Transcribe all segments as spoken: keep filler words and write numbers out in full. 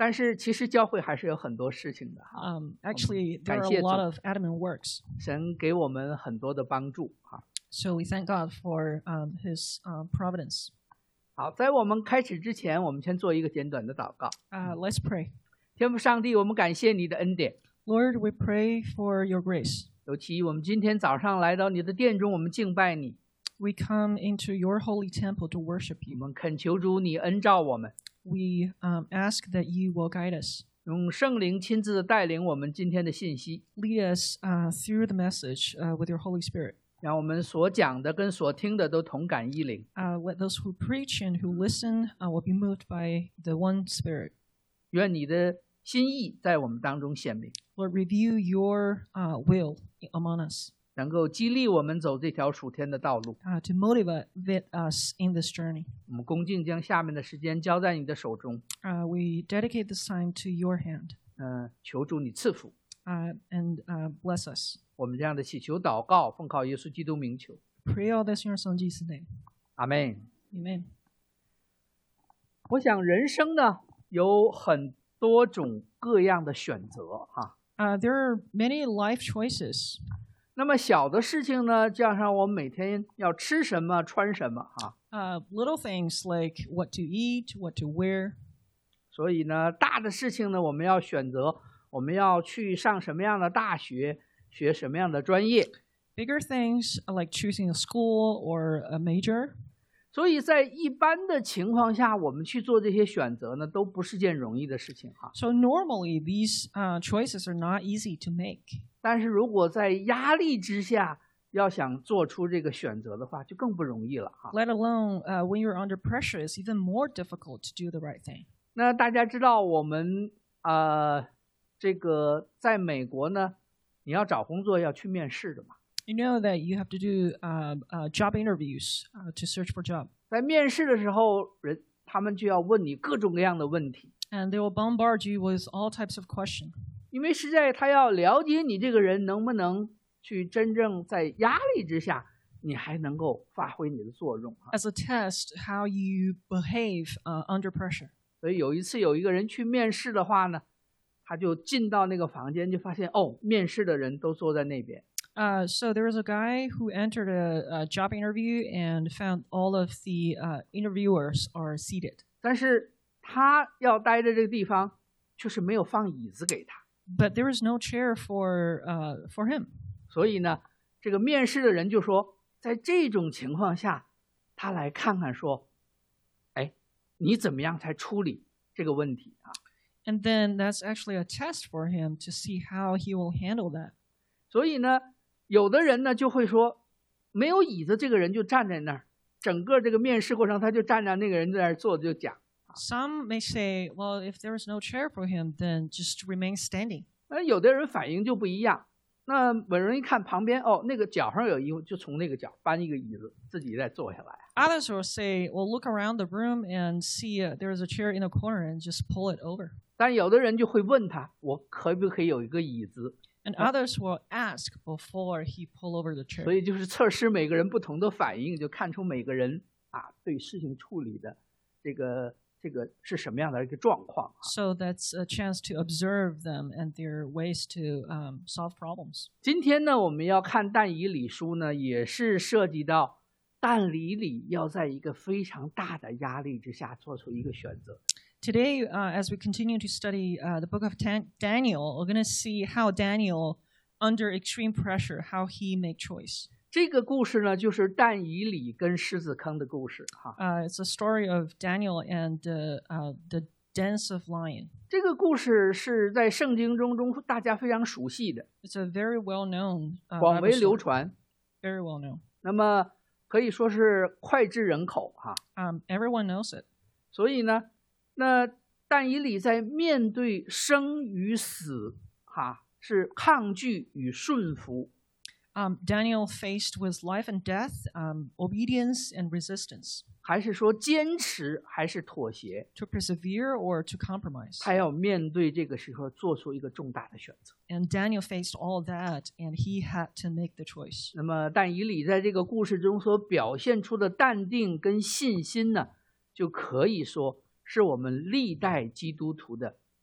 但是其实教会还是有很多事情的哈。 Um, actually, there are 感 a 谢 lot 主， of adamant works. 神给我们很多的帮助哈。 So we thank God for um, His uh, providence. 好，在我们开始之前，我们先做一个简短的祷告。 Uh, let's pray. 天父上帝，我们感谢你的恩典， Lord, we pray for your grace. 尤其我们今天早上来到你的殿中，我们敬拜你， We come into your holy temple to worship 我 you. 们恳求主你恩照我们， We um, ask that you will guide us. 用圣灵亲自的带领我们今天的信息， Lead us uh, through the message uh, with your Holy Spirit. 让我们所讲的跟所听的都同感一灵。 Uh, let those who preach and who listen uh, will be moved by the one Spirit. 愿你的心意在我们当中显明， Lord, reveal your uh, will among us 能够激励我们走这条属天的道路。 uh, to motivate us in this journey. 我们恭敬将下面的时间交在你的手中， Uh, we dedicate this time to your hand 嗯、求主你赐福。 uh, and uh, bless us. 我们这样的祈求祷告，奉靠耶稣基督名求， Pray all this in your Son Jesus' name. 阿门。 Amen. 我想人生呢有很多种各样的选择哈。 Uh, there are many life choices. 那么小的事情呢，加上我们每天要吃什么、穿什么哈， Uh, little things like what to eat, what to wear. 所以呢，大的事情呢，我们要选择我们要去上什么样的大学，学什么样的专业。 Bigger things like choosing a school or a major. 所以在一般的情况下，我们去做这些选择呢，都不是件容易的事情哈。 So normally these uh, choices are not easy to make. 但是如果在压力之下要想做出这个选择的话，就更不容易了哈。 Let alone uh, when you're under pressure, it's even more difficult to do the right thing. 那大家知道我们呃，这个在美国呢，你要找工作要去面试的嘛。 You know that you have to do uh, uh, job interviews uh, to search for a job. 在面试的时候，人他们就要问你各种各样的问题， And they will bombard you with all types of questions. 因为实在他要了解你这个人能不能去真正在压力之下，你还能够发挥你的作用啊。 As a test, how you behave uh, under pressure. 所以有一次有一个人去面试的话呢，他就进到那个房间，就发现哦，面试的人都坐在那边。 Uh, so there was a guy who entered a, a job interview and found all of the uh, interviewers are seated. 但是他要待的这个地方，就是没有放椅子给他， But there was no chair for uh, for him. 所以呢，这个面试的人就说，在这种情况下，他来看看说，哎，你怎么样才处理这个问题啊？ And then that's actually a test for him to see how he will handle that. 所以呢，有的人呢就会说，没有椅子，这个人就站在那儿，整个这个面试过程他就站在那个人在那儿坐着就讲。 Some may say, well, if there is no chair for him, then just remain standing. 那有的人反应就不一样，那有人一看旁边，哦，那个角上有一个，就从那个角搬一个椅子，自己再坐下来。 Others will say, well, look around the room and see uh, there is a chair in the corner and just pull it over. 但有的人就会问他，我可不可以有一个椅子？ And others will ask before he pull over the chair. 所以就是测试每个人不同的反应，就看出每个人啊对事情处理的这个这个是什么样的一个状况。 So that's a chance to observe them and their ways to um, solve problems. 今天呢，我们要看但以理书呢，也是涉及到但以理要在一个非常大的压力之下做出一个选择。 Today, uh, as we continue to study uh, the book of Dan- Daniel, we're going to see how Daniel, under extreme pressure, how he made choice. 这个故事呢，就是但以理跟狮子坑的故事哈。 Uh, it's a story of Daniel and uh, uh, the dens of lion. 这个故事是在圣经中中大家非常熟悉的， It's a very well-known, uh, 广 Bible 为流 story. 传。 Very well-known. 那么可以说是脍炙人口哈。 Um, everyone knows it. 所以呢，那但以理在面对生与死哈，是抗拒与顺服。 Um, Daniel faced with life and death, um, obedience and resistance, 还是说坚持，还是妥协？ to persevere or to compromise. 他要面对这个时候做出一个重大的选择。 And Daniel faced all that, and he had to make the choice. 那么但以理在这个故事中所表现出的淡定跟信心呢，就可以说是我们历代基督徒的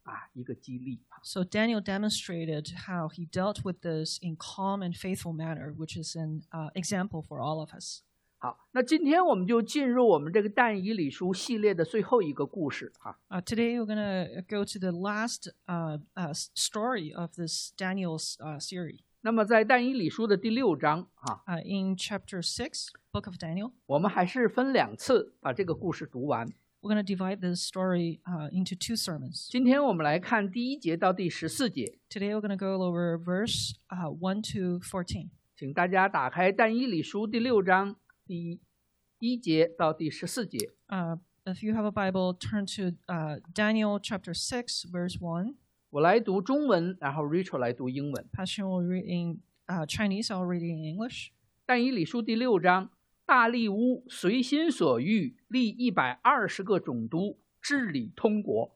啊一个激励。 So Daniel demonstrated how he dealt with this in calm and faithful manner, which is an uh, example for all of us. 好，那今天我们就进入我们这个但以理书系列的最后一个故事哈。 Uh, today we're going to go to the last uh, uh, story of this Daniel's uh, series. 那么在但以理书的第六章哈， Uh, in chapter six, Book of Daniel, 我们还是分两次把这个故事读完。 we're going to divide this story uh, into two sermons. 今天我们来看第一节到第十四节， Today we're going to go over verse uh, one to fourteen. 请大家打开但以理书第六章第一节到第十四节。 Uh, if you have a Bible, turn to uh, Daniel chapter six, verse one. 我来读中文，然后 Rachel 来读英文。 Passion will read in uh, Chinese, I'll read it in English. 但以理书第六章，大利乌随心所欲立一百二十个总督，治理通国。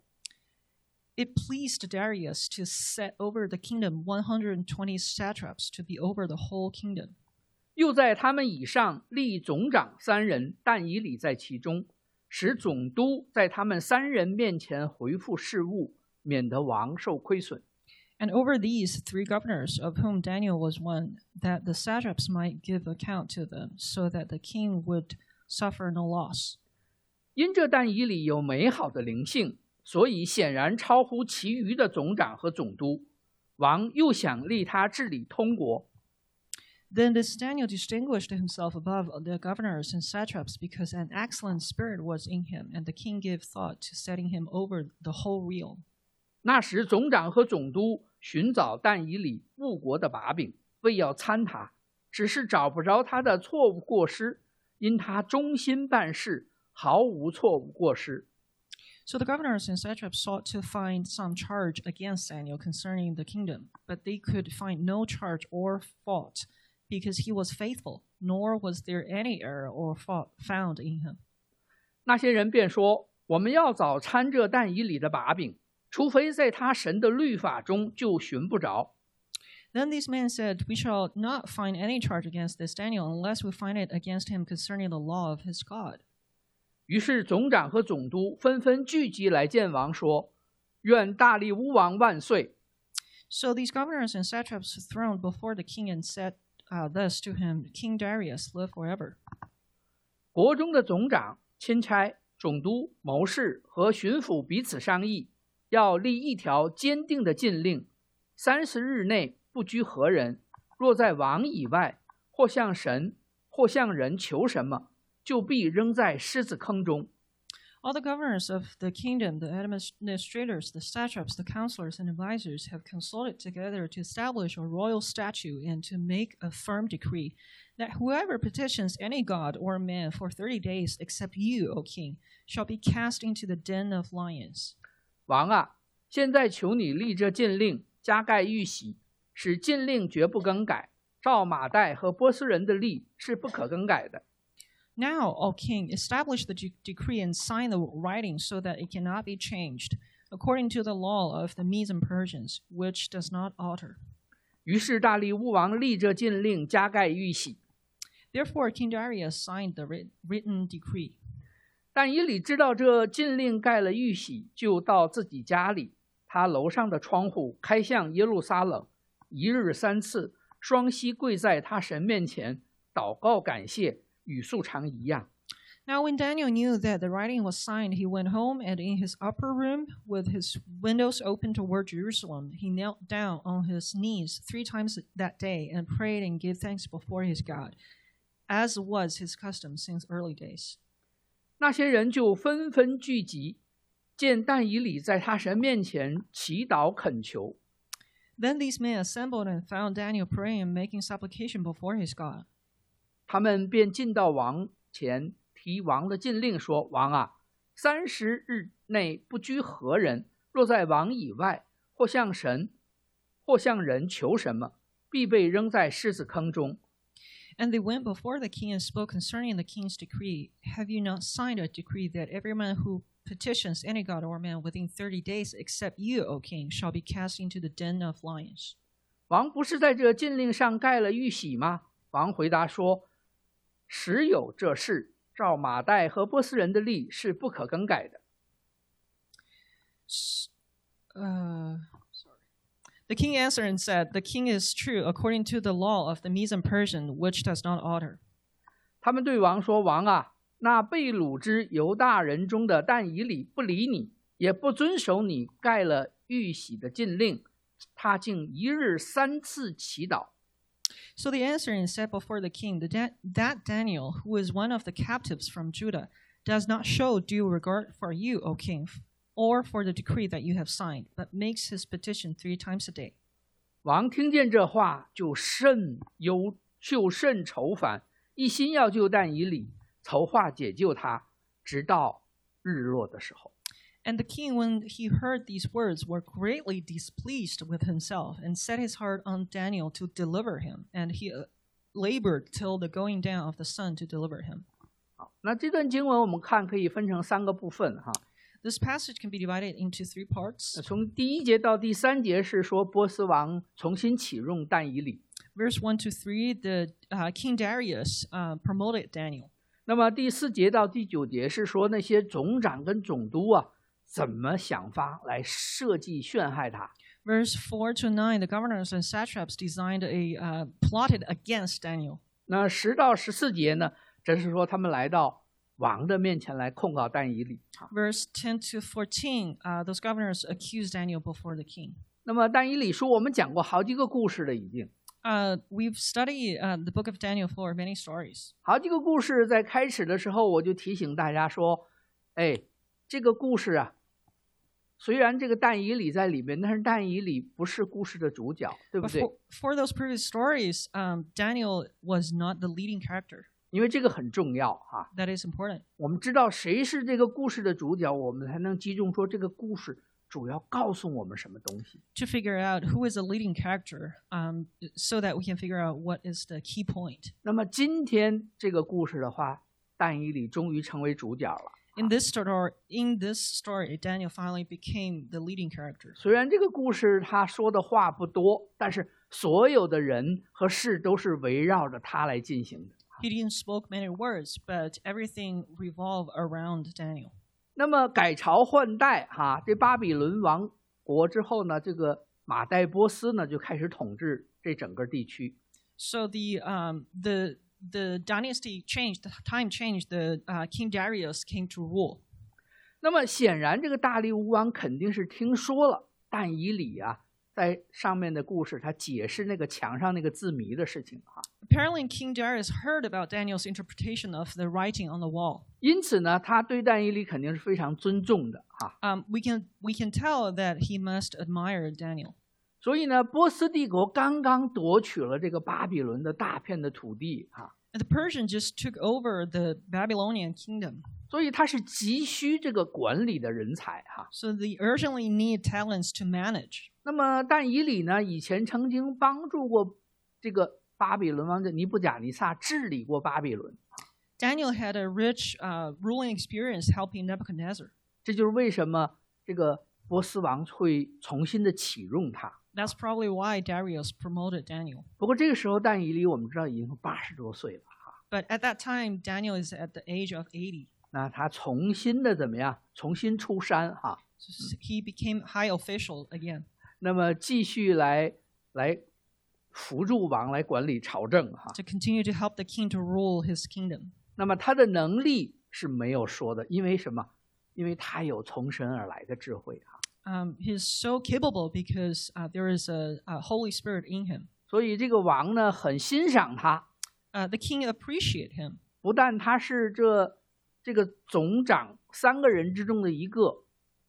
It pleased Darius to set over the kingdom one hundred twenty satraps to be over the whole kingdom. 又在他们以上立总长三人，但以理在其中，使总督在他们三人面前回复事务，免得王受亏损。 And over these three governors, of whom Daniel was one, that the satraps might give account to them, so that the king would suffer no loss. 因这但以理有美好的灵性，所以显然超乎其余的总长和总督。王又想立他治理通国。 Then this Daniel distinguished himself above the governors and satraps because an excellent spirit was in him, and the king gave thought to setting him over the whole realm. 那时总长和总督寻找但以理误国的把柄，为要参他，只是找不着他的错误过失，因他忠心办事，毫无错误过失。 So the governors and satraps sought to find some charge against Daniel concerning the kingdom, but they could find no charge or fault, because he was faithful, nor was there any error or fault found in him. 那些人便说：“我们要找参这但以理的把柄，除非在他神的律法中就寻不着。” Then these men said, "We shall not find any charge against this Daniel unless we find it against him concerning the law of his God." 于是总长和总督纷纷聚集来见王，说：“愿大利乌王万岁！” So these governors and satraps throned before the king and said uh, thus to him, "King Darius, live forever." 国中的总长、钦差、总督、谋士和巡抚彼此商议，要立一条坚定的禁令：三十日内不拘何人，若在王以外，或向神，或向人求什么，就必扔在狮子坑中。 All the governors of the kingdom, the administrators, the satraps, the counselors, and advisors have consulted together to establish a royal statute and to make a firm decree that whoever petitions any god or man for thirty days except you, O king, shall be cast into the den of lions. 王啊，现在求你立这禁令，加盖玉玺，使禁令绝不更改。照马代和波斯人的例是不可更改的。 Now, O king, establish the de- decree and sign the writing so that it cannot be changed, according to the law of the Medes and Persians, which does not alter. 于是大利乌王立这禁令，加盖玉玺。 Therefore, King Darius signed the writ- written decree. 但以理知道这禁令盖了玉玺，就到自己家里，他楼上的窗户开向耶路撒冷，一日三次，双膝跪在他神面前，祷告感谢，与素常一样。 Now, when Daniel knew that the writing was signed, he went home, and in his upper room, with his windows open toward Jerusalem, he knelt down on his knees three times that day and prayed and gave thanks before his God, as was his custom since early days. 那些人就纷纷聚集，见但以理在他神面前祈祷恳求。 Then these men assembled and found Daniel praying and making supplication before his God. 他们便进到王前，提王的禁令说：“王啊，三十日内不拘何人，若在王以外，或向神，或向人求什么，必被扔在狮子坑中。” And they went before the king and spoke concerning the king's decree. Have you not signed a decree that every man who petitions any god or man within thirty days, except you, O king, shall be cast into the den of lions? 王不是在这禁令上盖了玉玺吗？王回答说：“实有这事，照马代和波斯人的例是不可更改的。” Uh, sorry. The king answered and said, "The king is true according to the law of the Medes and Persian, which does not alter." 他们对王说：“王啊，那被掳之犹大人中的但以理不理你，也不遵守你盖了玉玺的禁令，他竟一日三次祈祷。” So they answered and said before the king, that that Daniel, who is one of the captives from Judah, does not show due regard for you, O king, or for the decree that you have signed, but makes his petition three times a day. 王听见这话，就甚忧，就甚愁烦，一心要救但以理，筹划解救他，直到日落的时候。 And the king, when he heard these words, were greatly displeased with himself, and set his heart on Daniel to deliver him, and he labored till the going down of the sun to deliver him. 好，那这段经文我们看可以分成三个部分哈。 This passage can be divided into three parts. 从第一节到第三节是说波斯王重新启用但以理。 Verse one to three, the uh, King Darius uh, promoted Daniel. 那么第四节到第九节是说那些总长跟总督啊，怎么想法来设计陷害他。 Verse four to nine, the governors and satraps designed a uh, plotted against Daniel. 那十到十四节呢，这是说他们来到王的面前来控告但以理。 Verse ten to fourteen, uh, those governors accused Daniel before the king. 那么但以理书我们讲过好几个故事了，已经。 Uh, we've studied uh, the book of Daniel for many stories. 好几个故事在开始的时候，我就提醒大家说，哎，这个故事啊，虽然这个但以理在里面，但是但以理不是故事的主角，对不 But 对？ for, for those previous stories, um, Daniel was not the leading character. 因为这个很重要啊。 That is important. 我们知道谁是这个故事的主角，我们才能击中说这个故事主要告诉我们什么东西。 To figure out who is the leading character, um, so that we can figure out what is the key point. 那么今天这个故事的话，但以理终于成为主角了。 In this story, in this story, Daniel finally became the leading character. 虽然这个故事他说的话不多，但是所有的人和事都是围绕着他来进行的。 He didn't spoke many words, but everything revolved around Daniel. 那么改朝换代哈，这巴比伦亡国之后呢，这个马代波斯呢就开始统治这整个地区。 So the um, the the dynasty changed, the time changed. The uh, King Darius came to rule. 那么显然，这个大力乌王肯定是听说了但以理啊在上面的故事，他解释那个墙上那个字谜的事情哈。 Apparently, King Darius heard about Daniel's interpretation of the writing on the wall. 因此呢，他对但以理肯定是非常尊重的哈。 Um, we can we can tell that he must admire Daniel. 所以呢，波斯帝国刚刚夺取了这个巴比伦的大片的土地哈， And the Persians just took over the Babylonian kingdom. 所以他是急需这个管理的人才哈。 So they urgently need talents to manage. 那么但以理呢，以前曾经帮助过这个巴比伦王的尼布甲尼撒治理过巴比伦， Daniel had a rich uh, ruling experience helping Nebuchadnezzar. 这就是为什么这个波斯王会重新的启用他。 That's probably why Darius promoted Daniel. 不过这个时候但以理我们知道已经八十多岁了哈， But at that time, Daniel is at the age of eighty. 那他重新的怎么样？重新出山哈， So he became high official again. 那么继续来来辅助王来管理朝政哈。 To continue to help the king to rule his kingdom. 那么他的能力是没有说的，因为什么？因为他有从神而来的智慧哈。 Um, he's so capable because uh, there is a, a Holy Spirit in him. 所以这个王呢很欣赏他， Uh, the king appreciate him. 不但他是这这个总长三个人之中的一个，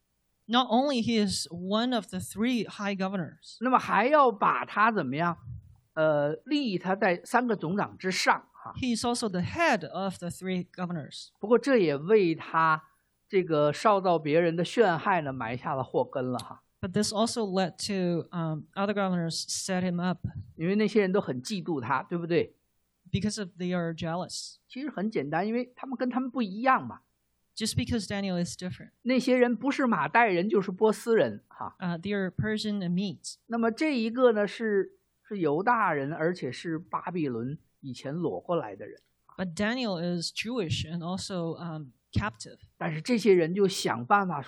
Not only he is one of the three high governors, 那么还要把他怎么样？呃，立他在三个总长之上哈。 he is also the head of the three governors. 不过这也为他这个受到别人的陷害呢埋下了祸根了哈。 But this also led to um, other governors set him up 因为那些人都很嫉妒他，对不对？ because of they are jealous. 其实很简单，因为他们跟他们不一样嘛。 Just because Daniel is different. 那些人不是马代人就是波斯人哈。 Uh, they are Persian and Medes. 那么这一个呢是是犹大人，而且是巴比伦以前裸过来的人。 But Daniel is Jewish and also um, captive. 但是这些人就想办法说，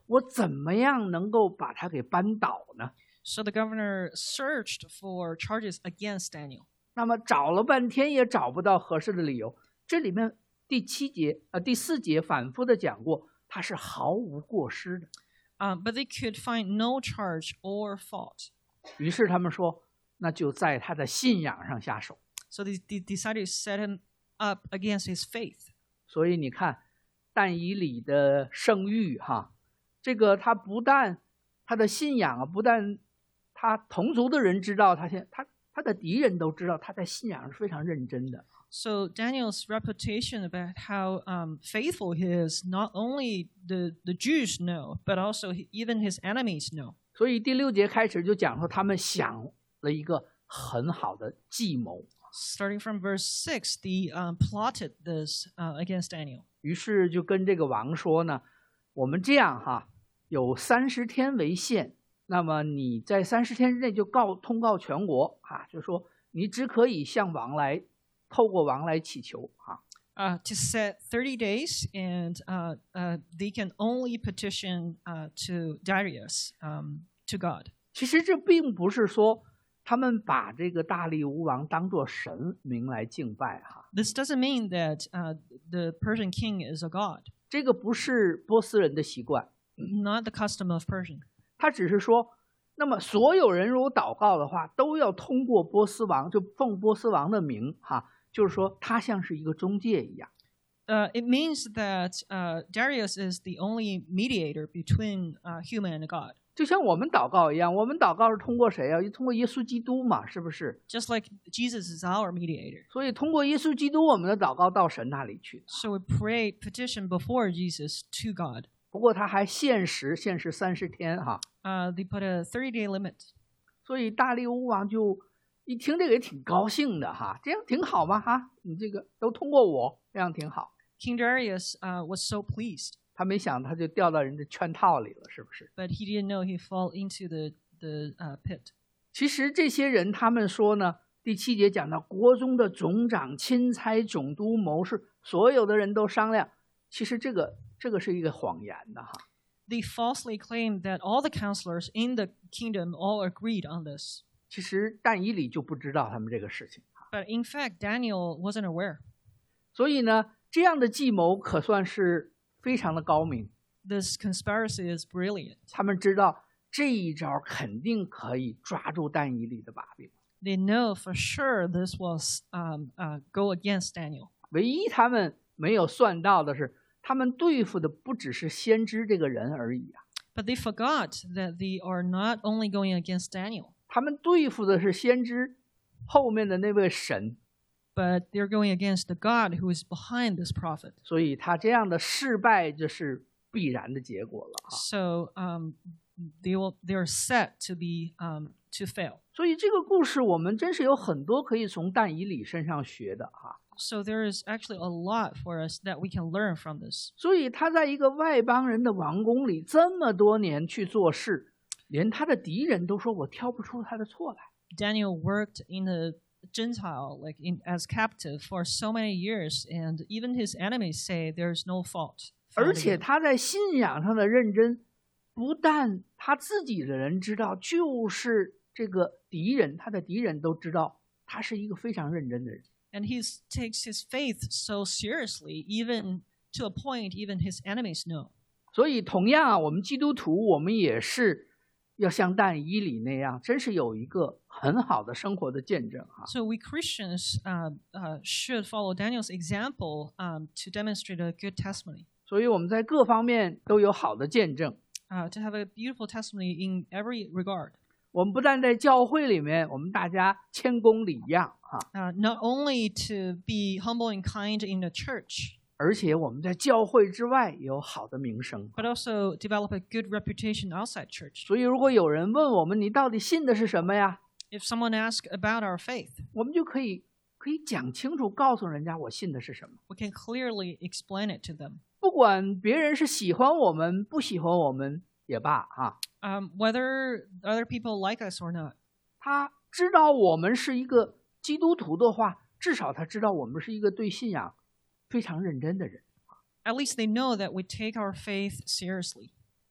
我怎么样能够把他给扳倒呢？ So the governor searched for charges against Daniel. 那么找了半天也找不到合适的理由。这里面第七节呃第四节反复的讲过，他是毫无过失的。 Um, but they could find no charge or fault. 于是他们说，那就在他的信仰上下手。 So they, they decided to set him up against his faith. 所以你看，但以理的声誉哈，这个他不但他的信仰啊，不但他同族的人知道他现他他的敌人都知道他在信仰上是非常认真的。 So Daniel's reputation about how um, faithful he is, not only the, the Jews know, but also he, even his enemies know. 所以第六节开始就讲说，他们想了一个很好的计谋。 Starting from verse six, they um, plotted this uh, against Daniel. 于是就跟这个王说呢，我们这样哈，有三十天为限，那么你在三十天之内就告通告全国啊，就说你只可以向王来，透过王来祈求啊。 Uh, to set thirty days, and uh, uh, they can only petition uh, to Darius, um, to God. 其实这并不是说他们把这个大力乌王当作神明来敬拜哈， This doesn't mean that uh, the Persian king is a god, 这个不是波斯人的习惯， not the custom of Persian. 他只是说，那么所有人如果祷告的话，都要通过波斯王，就奉波斯王的名哈，就是说他像是一个中介一样。 Uh, it means that uh, Darius is the only mediator between uh, human and God. 就像我们祷告一样，我们祷告是通过谁啊？通过耶稣基督嘛，是不是？ Just like Jesus is our mediator. 所以通过耶稣基督，我们的祷告到神那里去。 So we pray, petition before Jesus to God. 不过他还限时，限时三十天哈。 Uh, they put a thirty-day limit. 所以大利乌王就一听这个也挺高兴的哈，这样挺好嘛哈，你这个都通过我，这样挺好。 King Darius uh, was so pleased, 他没想他就掉到人的圈套里了，是不是？ but he didn't know he fell into the, the uh, pit. 其实这些人他们说呢，第七节讲到国中的总长、钦差、总督、谋士，所有的人都商量，其实这个这个是一个谎言的哈。 They falsely claimed that all the counselors in the kingdom all agreed on this. 其实但以理就不知道他们这个事情， But in fact, Daniel wasn't aware. 所以呢，这样的计谋可算是非常的高明。 This conspiracy is brilliant. 他们知道这一招肯定可以抓住但以理的把柄。 They know for sure this was um, uh, go against Daniel. 唯一他们没有算到的是，他们对付的不只是先知这个人而已啊， But they forgot that they are not only going against Daniel, 他们对付的是先知后面的那位神。 but they're going against the God who is behind this prophet. 所以他这样的失败就是必然的结果了啊。 So um, they will they are set to be um, to fail. 所以这个故事我们真是有很多可以从但以理身上学的啊。 So there is actually a lot for us that we can learn from this. 所以他在一个外邦人的王宫里这么多年去做事，连他的敌人都说我挑不出他的错来。 Daniel worked in a Gentile, like in, as captive for so many years, and even his enemies say there's no fault. 而 found in 且 him. 他在信仰上的认真，不但他自己的人知道，就是这个敌人，他的敌人都知道他是一个非常认真的人。 And he takes his faith so seriously, even to a point even his enemies know. 所以同样啊，我们基督徒，我们也是要像但以理那样，真是有一个很好的生活的见证啊。 So we Christians uh, uh, should follow Daniel's example um, to demonstrate a good testimony, 所以我们在各方面都有好的见证。 uh, to have a beautiful testimony in every regard. 我们不但在教会里面，我们大家谦恭礼让啊， Uh, not only to be humble and kind in the church, 而且我们在教会之外也有好的名声。 but also develop a good reputation outside church. 所以如果有人问我们，你到底信的是什么呀？ If someone asks about our faith, 我们就可以可以讲清楚，告诉人家我信的是什么。 we can clearly explain it to them. 不管别人是喜欢我们不喜欢我们也罢啊， Um, whether other people like us or not, 他知道我们是一个基督徒的话，至少他知道我们是一个对信仰非常认真的人。 at least they know that we take our faith seriously.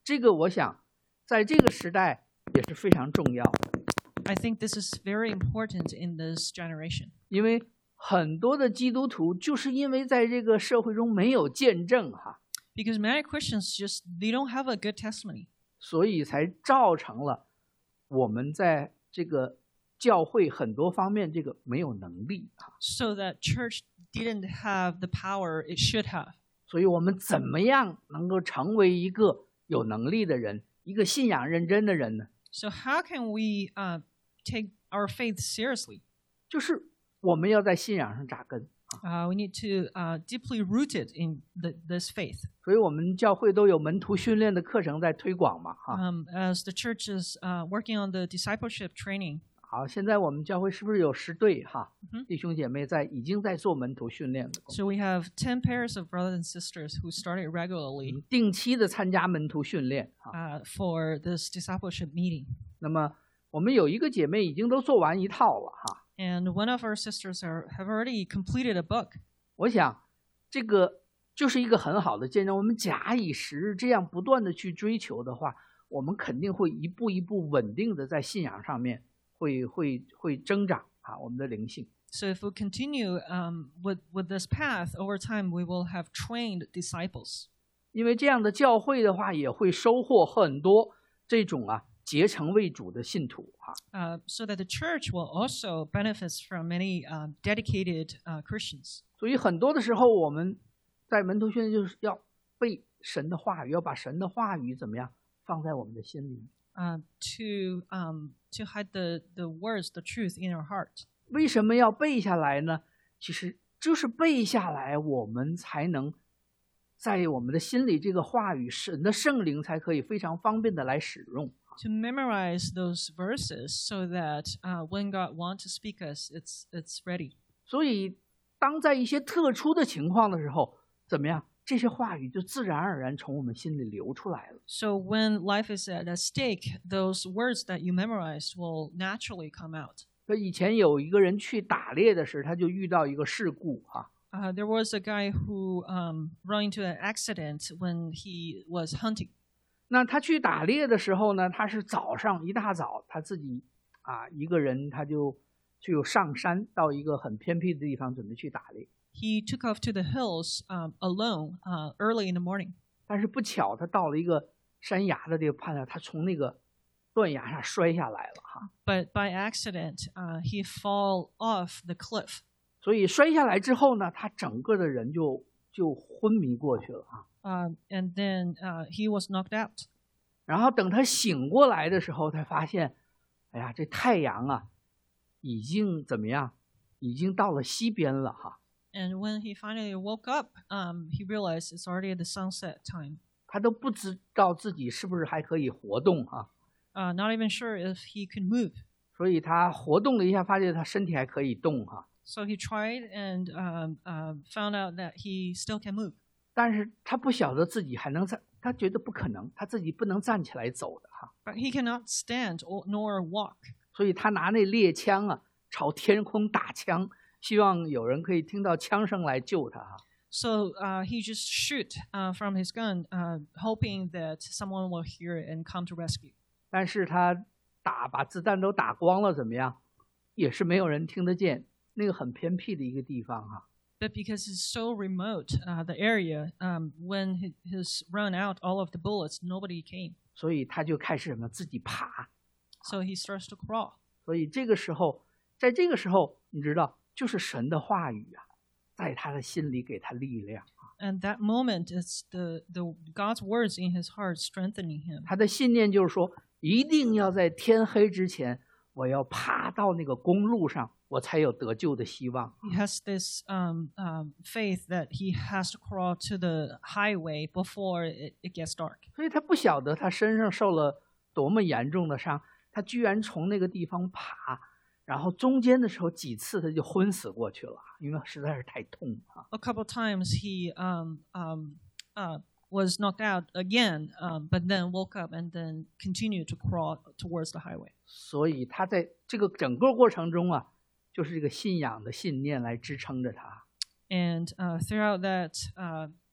这个我想在这个时代也是非常重要的。 I think this is very important in this generation. 因为很多的基督徒就是因为在这个社会中没有见证哈， Because many Christians just, they don't have a good testimony. 所以才造成了我们在这个教会很多方面这个没有能力啊。 So that church didn't have the power it should have. 所以我们怎么样能够成为一个有能力的人，一个信仰认真的人呢？ So how can we uh, take our faith seriously? 就是我们要在信仰上扎根。 Uh, we need to uh, deeply rooted in the, this faith. 所以我们教会都有门徒训练的课程在推广嘛哈。 Um, as the church is uh, working on the discipleship training. 好，现在我们教会是不是有十对哈、 嗯、 弟兄姐妹在已经在做门徒训练的工作， So we have ten pairs of brothers and sisters who started regularly 定期的参加门徒训练哈。 uh, for this discipleship meeting. 那么我们有一个姐妹已经都做完一套了哈。 And one of our sisters are, have already completed a book. 我想这个就是一个很好的见证。我们假以时日这样不断的去追求的话，我们肯定会一步一步稳定的在信仰上面会会会增长啊，我们的灵性。 So if we continue um, with, with this path, over time we will have trained disciples. 因为这样的教会的话，也会收获很多这种啊结成为主的信徒啊。 Uh, so that the church will also benefit from many uh, dedicated uh, Christians. 所以很多的时候，我们在门徒训练就是要背神的话语，要把神的话语怎么样放在我们的心里。 Uh, to um, to hide the, the words, the truth in our heart. 为什么要背下来呢？其实就是背下来，我们才能在我们的心里，这个话语，神的圣灵才可以非常方便的来使用。 To memorize those verses so that uh, when God wants to speak us, it's it's ready. 所以，当在一些特殊的情况的时候，怎么样？这些话语就自然而然从我们心里流出来了。 So when life is at stake, those words that you memorized will naturally come out. 那以前有一个人去打猎的时候，他就遇到一个事故哈。 Uh, there was a guy who um, ran into an accident when he was hunting. 那他去打猎的时候呢，他是早上一大早，他自己啊一个人，他就就上山到一个很偏僻的地方，准备去打猎。 He took off to the hills um, alone uh, early in the morning. 但是不巧，他到了一个山崖的地方，判断他从那个断崖上摔下来了哈。 But by accident, uh, he fell off the cliff. 所以摔下来之后呢，他整个的人就就昏迷过去了哈。 Uh, and then uh, he was knocked out. 然后等他醒过来的时候，才发现，哎呀，这太阳啊，已经怎么样？已经到了西边了哈。 And when he finally woke up, um, he realized it's already the sunset time. 他都不知道自己是不是还可以活动哈。 Uh, not even sure if he could move. 所以他活动了一下，发现他身体还可以动哈。 So he tried and um, uh, found out that he still can move. 但是他不晓得自己还能站，他觉得不可能，他自己不能站起来走的哈。 But he cannot stand or, nor walk. 所以他拿那猎枪啊，朝天空打枪，希望有人可以听到枪声来救他哈。 So uh, he just shoot uh, from his gun, uh, hoping that someone will hear it and come to rescue. 但是他打把子弹都打光了，怎么样？也是没有人听得见，那个很偏僻的一个地方哈。 But because it's so remote, uh, the area, um, when he has run out all of the bullets, nobody came. 所以他就开始什么自己爬。 So he starts to crawl. 所以这个时候，在这个时候，你知道，就是神的话语啊，在他的心里给他力量。 And that moment is the, the God's words in his heart strengthening him. 他的信念就是说，一定要在天黑之前，我要爬到那个公路上，我才有得救的希望。 He has this um, um, faith that he has to crawl to the highway before it, it gets dark. 所以他不晓得他身上受了多么严重的伤，他居然从那个地方爬，然后中间的时候几次他就昏死过去了，因为实在是太痛啊。 A couple times he um, um, uh, was knocked out again, um, but then woke up and then continued to crawl towards the highway. 所以他在这个整个过程中啊，就是这个信仰的信念来支撑着他。 And uh, throughout that uh,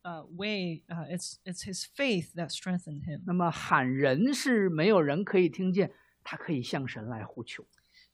uh, way, uh, it's it's his faith that strengthened him. 那么喊人是没有人可以听见，他可以向神来呼求。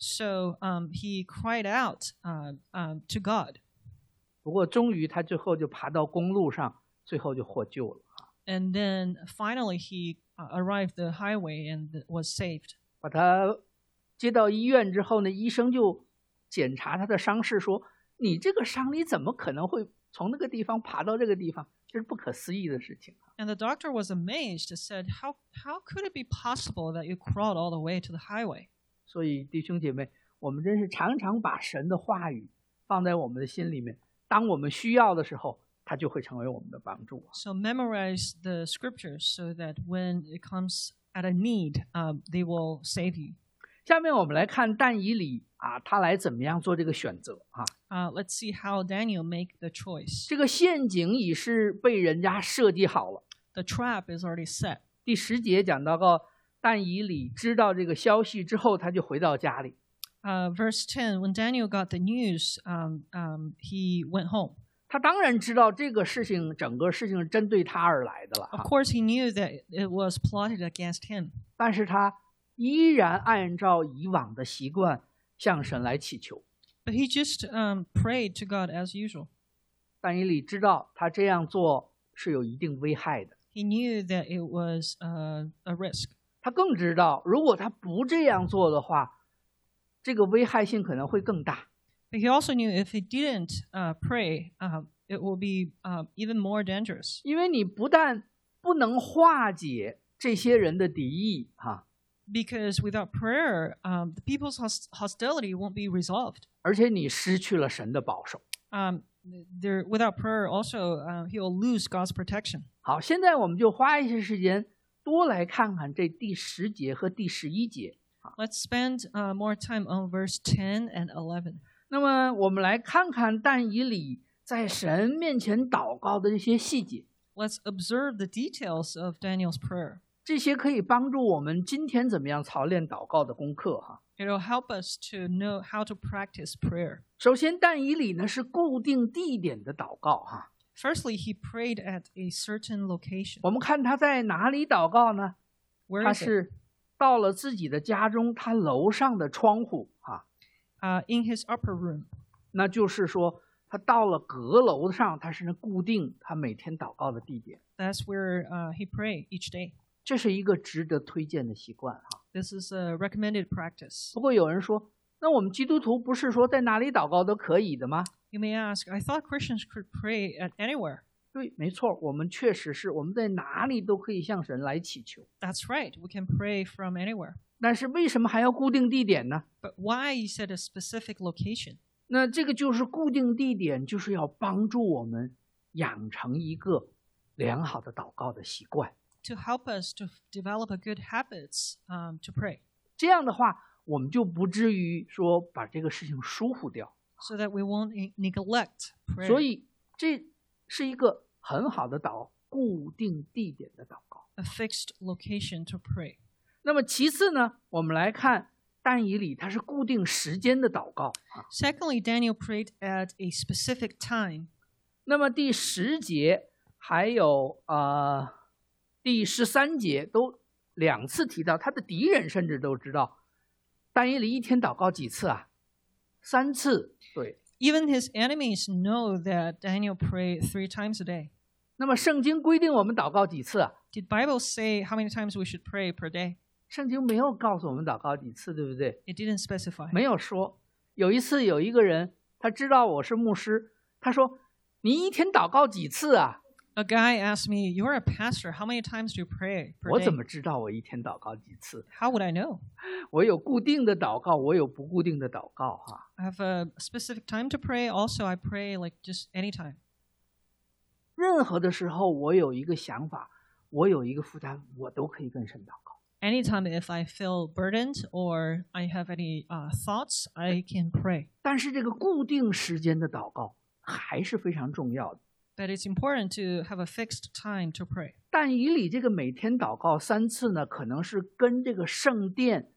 So um, he cried out uh, um, to God. 不过终于他最后就爬到公路上，最后就获救了。 And then finally he uh, arrived the highway and was saved. 把他接到医院之后呢，医生就检查他的伤势，说：“你这个伤，你怎么可能会从那个地方爬到这个地方？这是不可思议的事情。” And the doctor was amazed and said, how, how could it be possible that you crawled all the way to the highway? 所以弟兄姐妹，我们真是常常把神的话语放在我们的心里面，当我们需要的时候，它就会成为我们的帮助。 So memorize the scriptures so that when it comes at a need, um, they will save you. 下面我们来看但以理啊，他来怎么样做这个选择啊？ Uh, let's see how Daniel make the choice. 这个陷阱已是被人家设计好了。 The trap is already set. 第十节讲到个但以理知道这个消息之后，他就回到家里。 Uh, verse ten, when Daniel got the news, um, um, he went home. 他当然知道这个事情，整个事情是针对他而来的了 Of 哈， course, he knew that it was plotted against him. 但是他依然按照以往的习惯向神来祈求。 But he just um, prayed to God as usual. 但以理知道他这样做是有一定危害的， He knew that it was uh, a risk. 他更知道如果他不这样做的话，这个危害性可能会更大。 But he also knew if he didn't uh, pray, uh, it will be uh, even more dangerous. 因为你不但不能化解这些人的敌意哈， Because without prayer, um, the people's host- hostility won't be resolved. 而且你失去了神的保守。 Um, there, without prayer, also uh, he will lose God's protection. 好，现在我们就花一些时间多来看看这第十节和第十一节。 Let's spend uh, more time on verse ten and eleven. 那么我们来看看但以理在神面前祷告的这些细节， Let's observe the details of Daniel's prayer. 这些可以帮助我们今天怎么样操练祷告的功课哈。 It will help us to know how to practice prayer. 首先，但以理呢是固定地点的祷告哈。 Firstly, he prayed at a certain location. 我们看他在哪里祷告呢？ Where 他 is it? 是到了自己的家中，他楼上的窗户啊， Uh, in his upper room. 那就是说他到了阁楼上，他是固定他每天祷告的地点。 That's where uh, he prayed each day. 这是一个值得推荐的习惯哈。 This is a recommended practice. 不过有人说，那我们基督徒不是说在哪里祷告都可以的吗？ You may ask, I thought Christians could pray at anywhere. 对，没错，我们确实是我们在哪里都可以向神来祈求。 That's right. We can pray from anywhere. 但是为什么还要固定地点呢？ But why you said a specific location? 那这个就是固定地点，就是要帮助我们养成一个良好的祷告的习惯。 To help us to f- develop a good habits um, to pray, 这样的话，我们就不至于说把这个事情疏忽掉。 so that we won't ne- neglect prayer. 所以这是一个很好的祷固定地点的祷告。 A fixed location to pray. 那么其次呢，我们来看但以理，他是固定时间的祷告啊。 Secondly, Daniel prayed at a specific time. 那么第十节还有呃第十三节都两次提到，他的敌人甚至都知道但以理一天祷告几次啊？三次。对， Even his enemies know that Daniel prayed three times a day. 那么圣经规定我们祷告几次啊？ Did Bible say how many times we should pray per day? 圣经没有告诉我们祷告几次，对不对？ It didn't specify. 没有说。有一次有一个人，他知道我是牧师，他说：“你一天祷告几次啊？” A guy asked me, "You're a pastor. How many times do you pray per 我 day?" 怎么知道我一天祷告几次？ How would I know? 我有固定的祷告，我有不固定的祷告哈。 I have a specific time to pray. Also, I pray like just anytime. 任何的时候，我有一个想法，我有一个负担，我都可以跟神祷告。 Anytime if I feel burdened or I have any uh, thoughts, I can pray. 但是这个固定时间的祷告还是非常重要的。 But it's important to have a fixed time to pray. 但以理这个每天祷告三次呢，可能是跟这个圣殿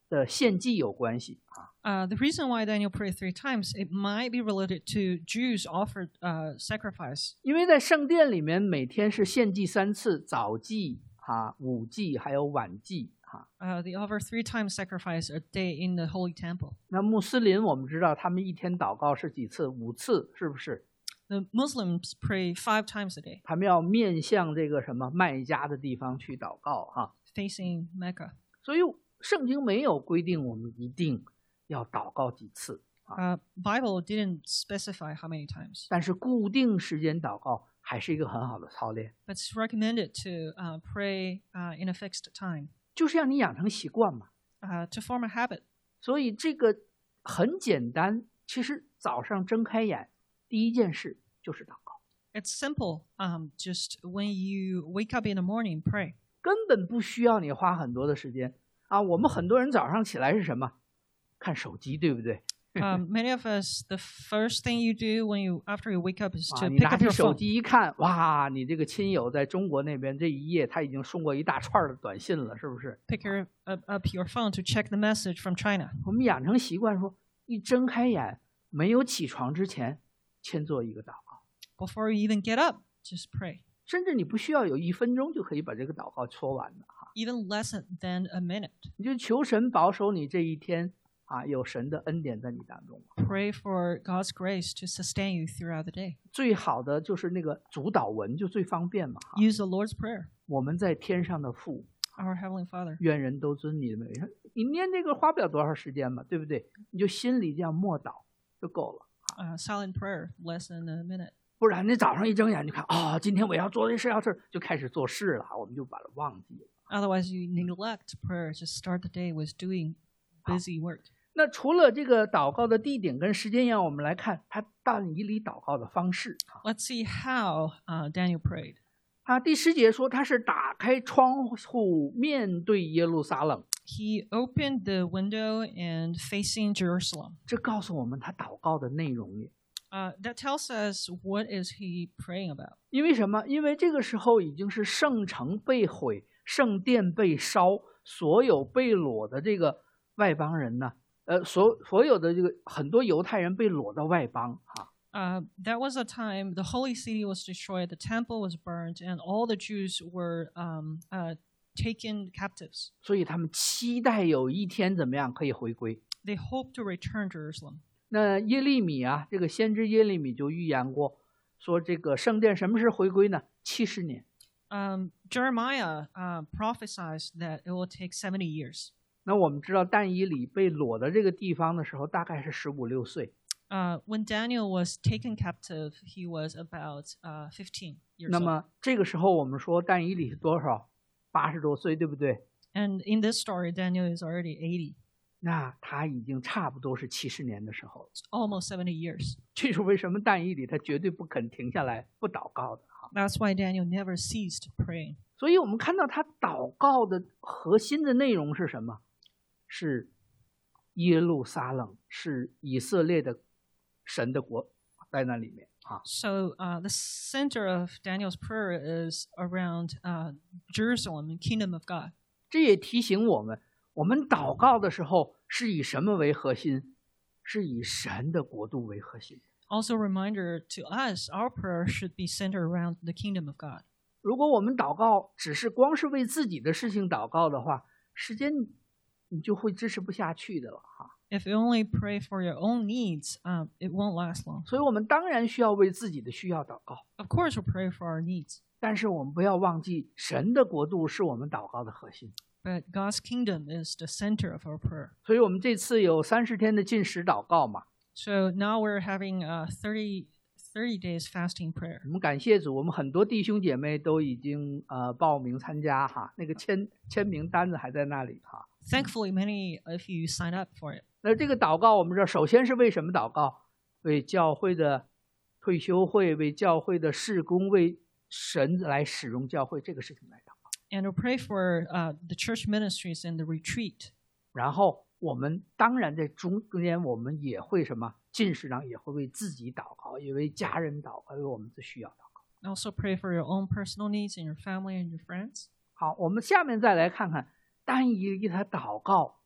的献祭有关系啊。 Uh, the reason why Daniel prayed three times, it might be related to Jews offered uh, sacrifice. 因为在圣殿里面每天是献祭三次，早祭啊、午祭还有晚祭啊。 Uh, they offer three times sacrifice a day in the holy temple. 那穆斯林我们知道他们一天祷告是几次？五次，是不是？ The Muslims pray five times a day, 他们要面向这个什么麦加的地方去祷告哈、啊。 facing Mecca. 所以圣经没有规定我们一定要祷告几次啊， Uh, Bible didn't specify how many times, 但是固定时间祷告还是一个很好的操练， but it's recommended to uh, pray uh, in a fixed time 就是让你养成习惯嘛。 uh, to form a habit. 所以这个很简单，其实早上睁开眼，第一件事就是祷告， It's simple. Um, just when you wake up in the morning, pray. 根本不需要你花很多的时间啊。我们很多人早上起来是什么？看手机，对不对？ Um, many of us, the first thing you do when you after you wake up is 啊， to 你 pick 拿 up 起 your 手 phone. 机一看，哇，你这个亲友在中国那边这一夜他已经送过一大串的短信了，是不是？ Pick your, up, up your phone to check the message from China. 我们养成习惯说，一睁开眼，没有起床之前，先做一个祷告， Before you even get up, just pray. 甚至你不需要有一分钟就可以把这个祷告说完的哈。 Even less than a minute. 你就求神保守你这一天啊，有神的恩典在你当中。 Pray for God's grace to sustain you throughout the day. 最好的就是那个主祷文，就最方便嘛哈。 Use the Lord's Prayer. 我们在天上的父， Our Heavenly Father. 愿人都尊你的名。你念这个花不了多少时间嘛，对不对？你就心里这样默祷就够了。 Uh, silent prayer, less than a minute. 不然你早上一睁眼就看啊、哦，今天我要做这事要事，就开始做事了，我们就把它忘记了。 Otherwise, you neglect prayer. Just start the day with doing busy work. 那除了这个祷告的地点跟时间一样，我们来看他但以理祷告的方式啊。 Let's see how uh, Daniel prayed. 啊，第十节说他是打开窗户面对耶路撒冷， He opened the window and facing Jerusalem. 这告诉我们他祷告的内容也。 Uh, that tells us what is he praying about. 因为什么？因为这个时候已经是圣城被毁，圣殿被烧，所有被掳的这个外邦人呢，呃，所所有的这个很多犹太人被掳到外邦哈。 Uh, that was a time the holy city was destroyed, the temple was burned, and all the Jews were um, uh, taken captives. 所以他们期待有一天怎么样可以回归。 They hope to return Jerusalem. 那耶利米啊，这个先知耶利米就预言过，说这个圣殿什么时候回归呢？七十年。 Um, Jeremiah uh, prophesies that it will take seventy years. 那我们知道但以理被掳的这个地方的时候，大概是十五六岁。 Uh, when Daniel was taken captive, he was about uh, fifteen years 那 old. 么这个时候我们说但以理是多少？八十多岁，对不对？ And in this story, Daniel is already eighty. 那他已经差不多是七十年的时候了。 It's almost seventy years. 这是为什么但以理他绝对不肯停下来不祷告的哈。 That's why Daniel never ceased praying. 所以我们看到他祷告的核心的内容是什么？是耶路撒冷，是以色列的神的国在那里面啊。 So uh, the center of Daniel's prayer is around uh, Jerusalem, the kingdom of God. 这也提醒我们，我们祷告的时候是以什么为核心？是以神的国度为核心。 Also a reminder to us, our prayer should be centered around the kingdom of God. 如果我们祷告只是光是为自己的事情祷告的话，时间你就会支持不下去的了哈。 If you only pray for your own needs, um, it won't last long. 所以我们当然需要为自己的需要祷告， Of course, we'll pray for our needs, 但是我们不要忘记，神的国度是我们祷告的核心。 but God's kingdom is the center of our prayer. 所以我们这次有三十天的禁食祷告嘛， So now we're having a thirty, thirty days fasting prayer. 我们感谢主，我们很多弟兄姐妹都已经呃报名参加哈，那个签签名单子还在那里哈。 Thankfully, many of you signed up for it. 那这个祷告，我们知道，首先是为什么祷告？为教会的退休会，为教会的事工，为神来使用教会这个事情来祷告。 And we'll pray for uh, the church ministries and the retreat. 然后我们当然在中中间，我们也会什么？进食上也会为自己祷告，也为家人祷告，为我们的需要祷告。 Also pray for your own personal needs and your family and your friends. 好，我们下面再来看看但以理他祷告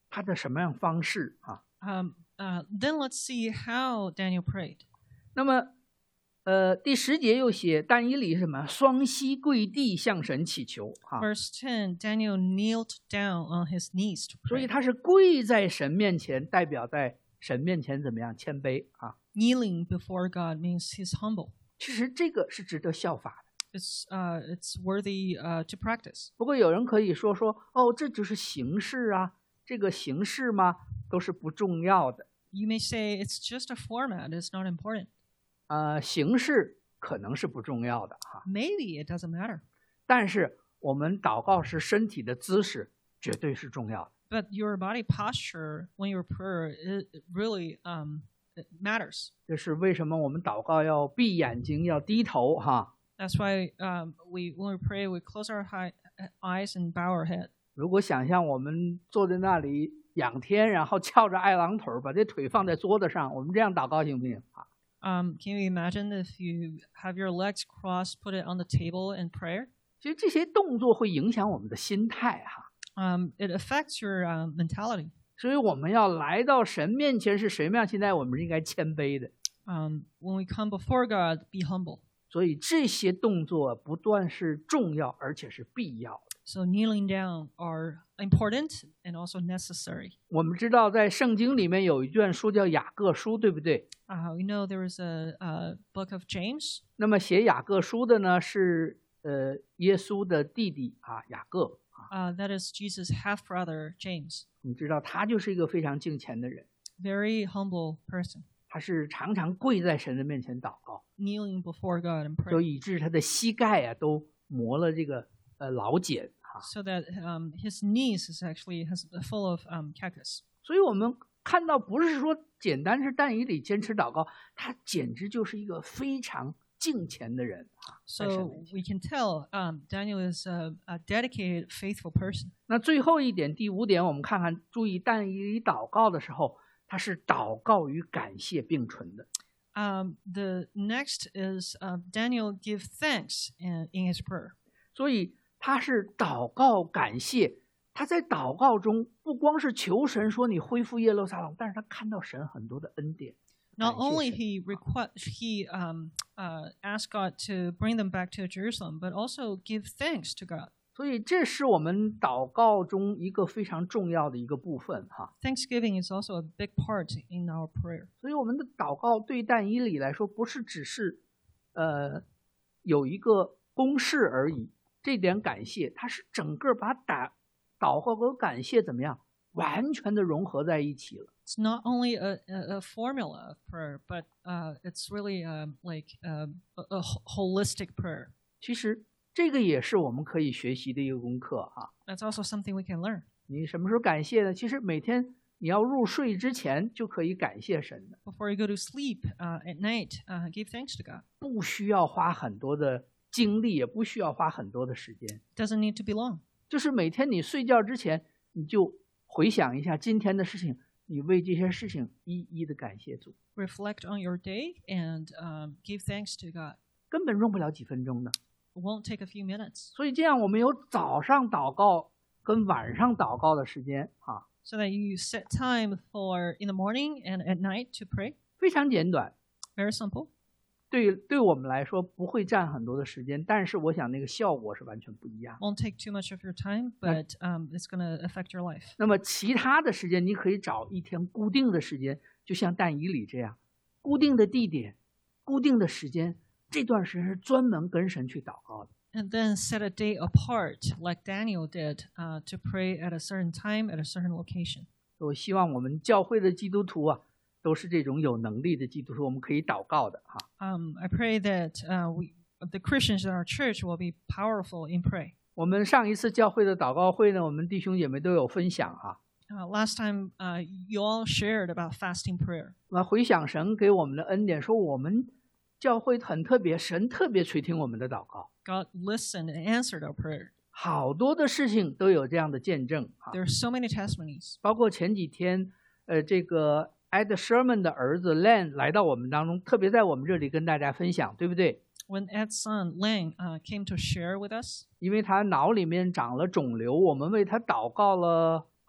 他的什么样方式啊？ Um, uh, then let's see how Daniel prayed. 那么，呃，第十节又写但以理是什么？双膝跪地向神祈求啊， Verse ten, Daniel knelt down on his knees to 所以 pray. 他是跪在神面前，代表在神面前怎么样谦卑啊？ Kneeling before God means he's humble. 其实这个是值得效法的。 It's uh, it's worthy uh, to practice. 不过有人可以说说，哦，这只是形式啊，这个形式嘛，都是不重要的。 You may say it's just a format, it's not important. 呃，形式可能是不重要的哈， Maybe it doesn't matter. 但是我们祷告时身体的姿势绝对是重要的。 But your body posture when you prayer, it, it really um, it matters. 这是为什么我们祷告要闭眼睛，要低头哈。 That's why um, we when we pray, we close our hi- eyes and bow our head. 如果想象我们坐在那里仰天，然后翘着二郎腿，把这腿放在桌子上，我们这样祷告行不行啊？ Um, can you imagine if you have your legs crossed, put it on the table in prayer? 其实这些动作会影响我们的心态哈， Um, it affects your um, mentality. 所以我们要来到神面前是什么样心态？我们是应该谦卑的。 Um, when we come before God, be humble. 所以这些动作不断是重要，而且是必要的。 So kneeling down are important and also necessary. 我们知道，在圣经里面有一卷书叫雅各书，对不对？ Uh, we know there is a, a book of James. 那么写雅各书的呢是呃耶稣的弟弟啊雅各啊， Uh, that is Jesus' half brother, James. 你知道他就是一个非常敬虔的人， Very humble person, 他是常常跪在神的面前祷告， kneeling before God and 就 pray. 以致他的膝盖啊都磨了这个呃老茧啊。 So that um, his knees is actually has full of um, cactus. 所以我们看到不是说简单是但以理坚持祷告，他简直就是一个非常敬虔的人啊。在神 So 面前 we can tell um, Daniel is a, a dedicated, faithful person. 那最后一点，第五点，我们看看，注意但以理祷告的时候，他是祷告与感谢并存的。 Um, the next is uh, Daniel give thanks in, in his prayer. 所以他是祷告感谢，他在祷告中不光是求神说你恢复耶路撒冷，但是他看到神很多的恩典。 Not 感谢 only 神 he request he um, uh, asked God to bring them back to Jerusalem, but also give thanks to God. 所以这是我们祷告中一个非常重要的一个部分哈。 Thanksgiving is also a big part in our prayer. 所以我们的祷告对但以理来说，不是只是呃有一个公式而已。这点感谢，它是整个把祷祷告和感谢怎么样完全的融合在一起了。 It's not only a, a, a formula of prayer, but uh, it's really um, like um, a, a ho- holistic prayer. 其实这个也是我们可以学习的一个功课啊。 That's also something we can learn. 你什么时候感谢呢？其实每天你要入睡之前就可以感谢神的， Before you go to sleep uh, at night, uh, give thanks to God. 不需要花很多的精力，也不需要花很多的时间， Doesn't need to be long. 就是每天你睡觉之前，你就回想一下今天的事情，你为这些事情一一的感谢主， Reflect on your day and um, give thanks to God. 根本用不了几分钟的。 It won't take a few minutes. 所以这样我们有早上祷告跟晚上祷告的时间啊， So that you set time for in the morning and at night to pray. 非常简短， Very simple. 对对我们来说不会占很多的时间，但是我想那个效果是完全不一样。 Won't take too much of your time, but um, it's going to affect your life. 那么其他的时间，你可以找一天固定的时间，就像但以理这样，固定的地点、固定的时间，这段时间是专门跟神去祷告的。 And then set a day apart, like Daniel did, uh, to pray at a certain time at a certain location. 我希望我们教会的基督徒啊，都是这种有能力的基督徒，我们可以祷告的哈。 Um, I pray that uh, we, the Christians in our church will be powerful in prayer. 我们上一次教会的祷告会呢，我们弟兄姐妹都有分享啊。 Uh, last time, uh, you all shared about fasting prayer. 那回想神给我们的恩典，说我们教会很特别，神特别垂听我们的祷告， God listened and answered our prayer. 好多的事情都有这样的见证啊。 There are so many testimonies. 包括前几天，呃，这个 Ed Sherman 的儿子 Len 来到我们当中，特别在我们这里跟大家分享，对不对？ When Ed's son, Lang, uh, came to share with us, 因为他脑里面长了肿瘤，我们为他祷告了好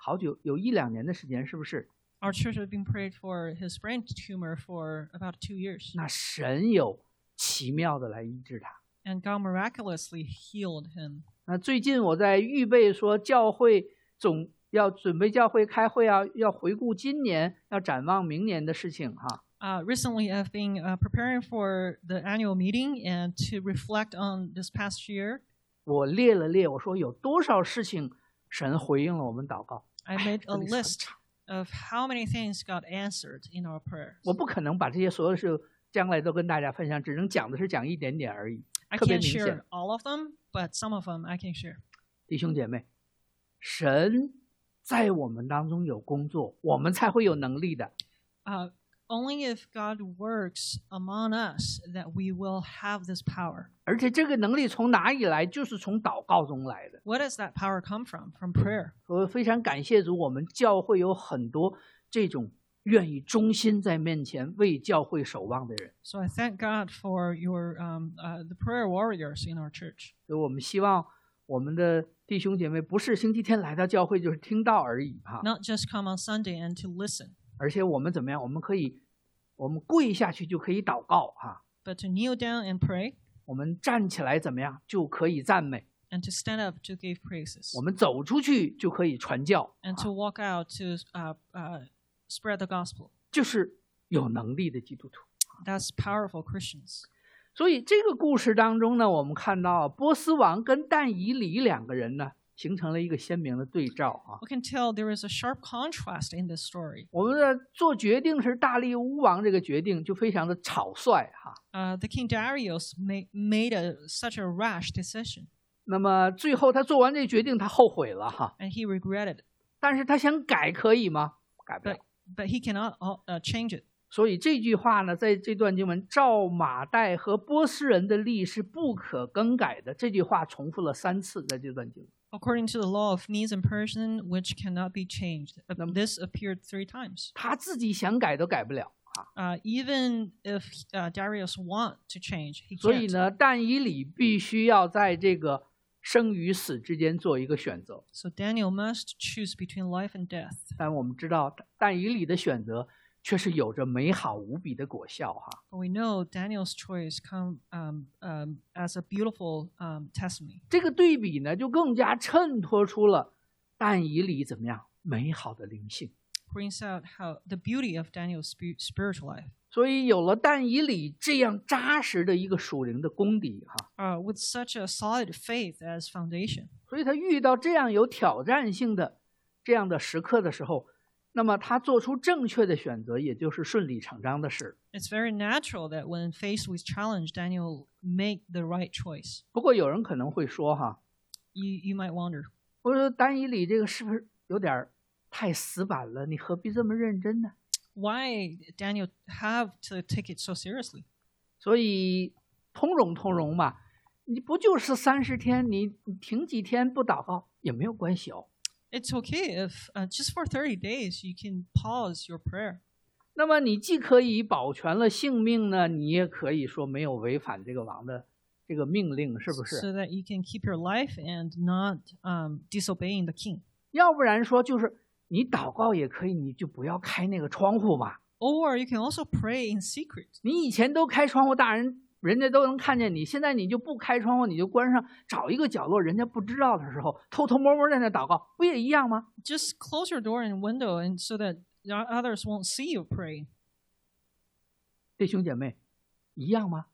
好久，有一两年的时间，是不是？ Our church has been prayed for his brain tumor for about two years. 那神有奇妙的来医治他。 And God miraculously healed him. 那最近我在预备说教会总要准备教会开会啊，要回顾今年，要展望明年的事情哈。 Uh, recently, I've been uh, preparing for the annual meeting and to reflect on this past year. 我列了列，我说有多少事情神回应了我们祷告。 I made a 这里算 list of how many things God answered in our prayers. 我不可能把这些所有事将来都跟大家分享，只能讲的是讲一点点而已， I 特别 can't 明显。 share all of them, but some of them I can share. 弟兄姐妹，神在我们当中有工作，我们才会有能力的。 Uh, only if God works among us that we will have this power. 而且这个能力从哪里来？就是从祷告中来的。 Where does that power come from? From prayer. 我非常感谢主，我们教会有很多这种愿意忠心在面前为教会守望的人。 So I thank God for your um, uh, the prayer warriors in our church. 所以我们希望我们的弟兄姐妹不是星期天来到教会就是听到而已哈， Not just come on Sunday and to listen, 而且我们怎么样？我们可以，我们跪下去就可以祷告哈， but to kneel down and pray 我们站起来怎么样就可以赞美， and to stand up to give praises 我们走出去就可以传教， and to walk out to uh, uh, spread the gospel. 就是有能力的基督徒。 That's powerful Christians. 所以这个故事当中呢，我们看到波斯王跟但以理两个人呢，形成了一个鲜明的对照啊。 We can tell there is a sharp contrast in this story. 我们的做决定是大利乌王这个决定就非常的草率哈， Uh, the King Darius ma- made a, such a rash decision, 那么最后他做完这个决定，他后悔了哈， and he regretted it. 但是他想改可以吗？改不了 But。but he cannot uh, uh, change it. 所以这句话呢，在这段经文，照马代和波斯人的力是不可更改的。这句话重复了三次，在这段经文。 According to the law of Medes and Persian, which cannot be changed. Uh, Num- This appeared three times. 他自己想改都改不了啊。 Uh, even if uh, Darius want to change, he 所以 can't. 呢，但以理必须要在这个生与死之间做一个选择。 So Daniel must choose between life and death. 但我们知道，但以理的选择却是有着美好无比的果效哈。 But we know Daniel's choice come um, um, as a beautiful um, testimony. 这个对比呢，就更加衬托出了但以理怎么样美好的灵性。 Brings out how the beauty of Daniel's spi- spiritual life. 所以有了但以理这样扎实的一个属灵的功底哈， Uh, with such a solid faith as foundation. 所以他遇到这样有挑战性的这样的时刻的时候，那么他做出正确的选择，也就是顺理成章的事。 It's very natural that when faced with challenge, Daniel make the right choice. 不过有人可能会说哈， You you might wonder, 我说但以理这个是不是有点太死板了？你何必这么认真呢？ why Daniel have to take it so seriously? 所以通融通融嘛，你不就是三十天，你你停几天不祷告也没有关系哦。 It's okay if uh, just for thirty days you can pause your prayer. 那么你既可以保全了性命呢，你也可以说没有违反这个王的这个命令，是不是？ So that you can keep your life and not um, disobeying the king. 要不然说就是你祷告也可以，你就不要开那个窗户嘛。 Or you can also pray in secret. 你以前都开窗户，大人人家都能看见你，现在你就不开窗户，你就关上，找一个角落，人家不知道的时候，偷偷摸摸在那祷告，不也一样吗？ Just close your door and window and so that others won't see you pray. 弟兄姐妹，一样吗？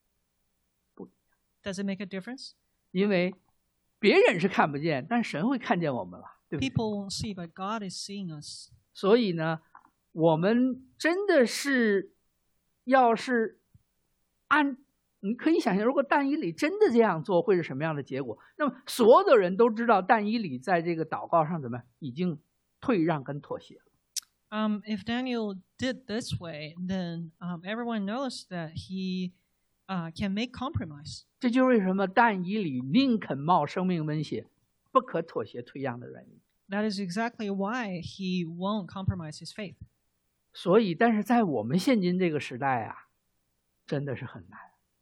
Does it make a difference? 因为别人是看不见，但神会看见我们了，对不对？ People won't see, but God is seeing us. 所以呢，我们真的是要是按，你可以想象，如果但以理真的这样做，会是什么样的结果？那么所有的人都知道，但以理在这个祷告上怎么样，已经退让跟妥协了。 Um, if Daniel did this way, then um, everyone knows that he uh, can make compromise. 这就是为什么但以理宁肯冒生命危险，不可妥协退让的原因。 That is exactly why he won't compromise his faith. 所以，但是在我们现今这个时代啊，真的是很难。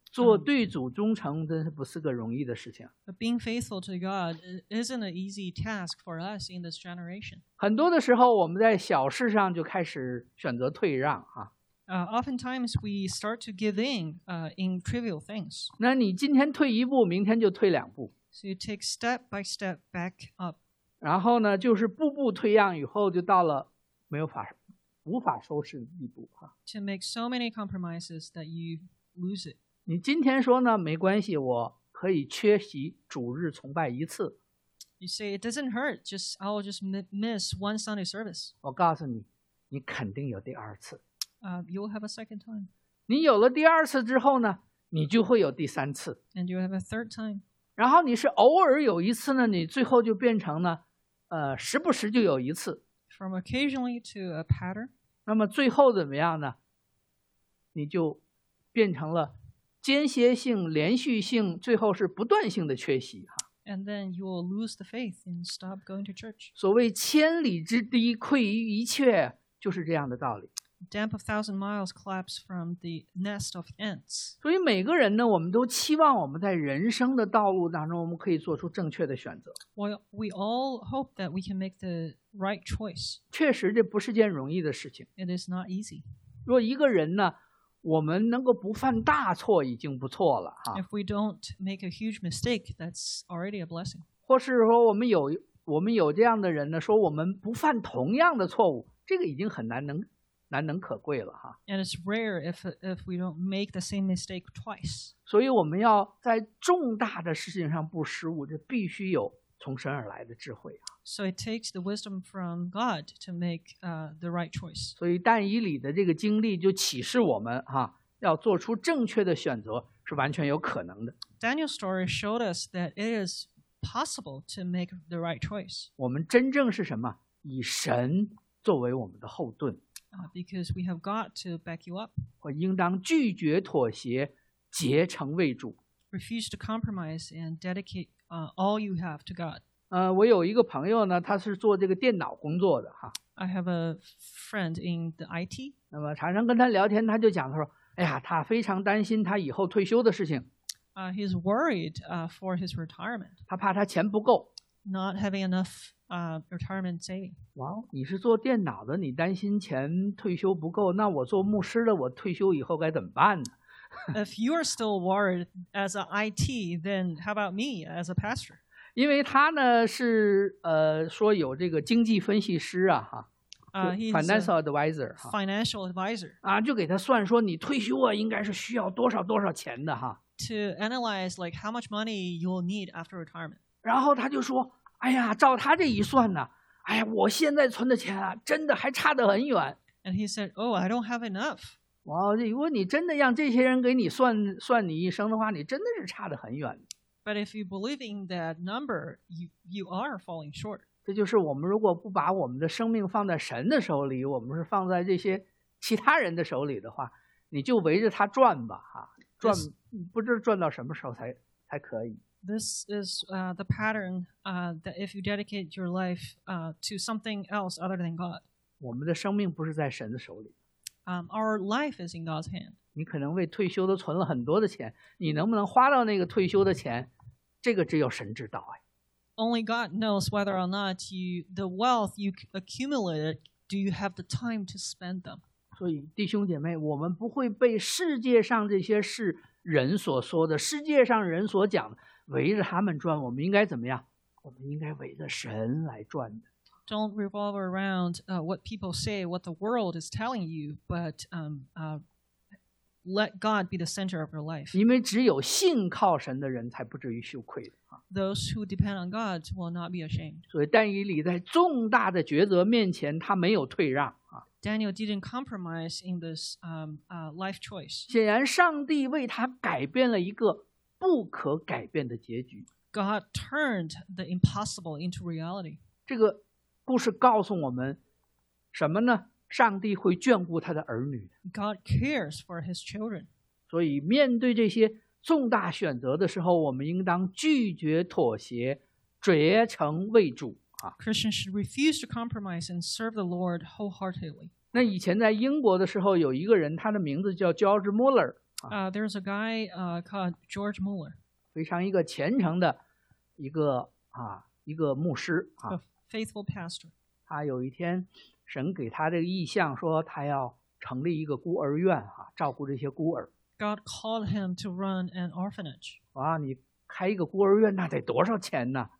做对主忠诚真是不是个容易的事情。 But being faithful to God i- isn't an easy task for us in this generation. 很多的时候，我们在小事上就开始选择退让啊。 Uh, oftentimes we start to give in uh, in trivial things. 那你今天退一步，明天就退两步， So you take step by step back up. 然后呢，就是步步退让，以后就到了没有法无法收拾的地步啊。 To make so many compromises that you lose it. 你今天说呢，没关系，我可以缺席主日崇拜一次。 You say it doesn't hurt. Just I'll just mi- miss one Sunday service. 我告诉你，你肯定有第二次。 Uh, you'll have a second time, 你有了第二次之后呢，你就会有第三次。 and you'll have a third time. 然后你是偶尔有一次呢，你最后就变成呢，呃，时不时就有一次。 From occasionally to a pattern. 那么最后怎么样呢？你就变成了间歇性、连续性，最后是不断性的缺席哈。 And then you will lose the faith and stop going to church. 所谓千里之堤溃于蚁穴，就是这样的道理。 Damp of thousand miles collapse from the nest of ants. 所以每个人呢，我们都期望我们在人生的道路当中，我们可以做出正确的选择。 Well, we all hope that we can make the right choice. 确实，这不是件容易的事情。 It is not easy. 若一个人呢，我们能够不犯大错已经不错了哈。 If we don't make a huge mistake, that's already a blessing. 或是说我们有我们有这样的人呢，说我们不犯同样的错误，这个已经很难能难能可贵了哈。 And it's rare if if we don't make the same mistake twice. 所以我们要在重大的事情上不失误，这必须有从神而来的智慧啊。 So it takes the wisdom from God to make uh, the right choice. 所以但以理的这个经历就启示我们哈，要做出正确的选择是完全有可能的。 Daniel's story showed us that it is possible to make the right choice 我们真正是什么？以神作为我们的后盾， uh, because we have got to back you up. 我应当拒绝妥协，竭诚为主。 Refuse to compromise and dedicate uh, all you have to God. 呃，我有一个朋友呢，他是做这个电脑工作的哈。 I have a friend in the I T. 那么常常跟他聊天，他就讲他说：“哎呀，他非常担心他以后退休的事情， Uh, he's worried uh, for his retirement, 他怕他钱不够。 not having enough uh, retirement saving. ” 哇，你是做电脑的，你担心钱退休不够，那我做牧师的，我退休以后该怎么办呢？ If you are still worried as an I T, then how about me as a pastor? 因为他呢是呃说有这个经济分析师啊哈， Uh, he's a financial advisor 哈 financial advisor 啊，就给他算说你退休啊应该是需要多少多少钱的哈。 to analyze like how much money you'll need after retirement. 然后他就说：“哎呀，照他这一算呢，哎呀，我现在存的钱啊，真的还差得很远。 And he said, "Oh, I don't have enough." 哇，如果你真的让这些人给你算算你一生的话，你真的是差得很远。 But if you believe in that number, you you are falling short. 这就是我们如果不把我们的生命放在神的手里，我们是放在这些其他人的手里的话，你就围着他转吧，哈，转不知道转到什么时候才才可以。 This is uh, the pattern uh, that if you dedicate your life uh, to something else other than God, 我们的生命不是在神的手里。 um, our life is in God's hand. 你可能为退休都存了很多的钱，你能不能花到那个退休的钱，这个只有神知道哎。 Only God knows whether or not you the wealth you accumulated, do you have the time to spend them? 所以弟兄姐妹，我们不会被世界上这些事人所说的、世界上人所讲的围着他们转。我们应该怎么样？我们应该围着神来转的。 Don't revolve around uh, what people say, what the world is telling you, but um, uh, let God be the center of your life. 因为只有信靠神的人才不至于羞愧的啊。 Those who depend on God will not be ashamed. 所以但以理在重大的抉择面前，他没有退让啊。 Daniel didn't compromise in this um, uh, life choice. 显然，上帝为他改变了一个不可改变的结局。 God turned the impossible into reality. 这个故事告诉我们什么呢？上帝会眷顾他的儿女。 God cares for his children. 所以，面对这些重大选择的时候，我们应当拒绝妥协，竭诚为主啊。 Christians should refuse to compromise and serve the Lord wholeheartedly. 那以前在英国的时候，有一个人，他的名字叫 George Muller Uh, there's a guy uh, called George Mueller, 非常一个虔诚的一个啊一个牧师 a 啊。 faithful pastor. 他有一天，神给他这个意象，说他要成立一个孤儿院啊，照顾这些孤儿。 God called him to run an orphanage. 啊，你开一个孤儿院，那得多少钱呢？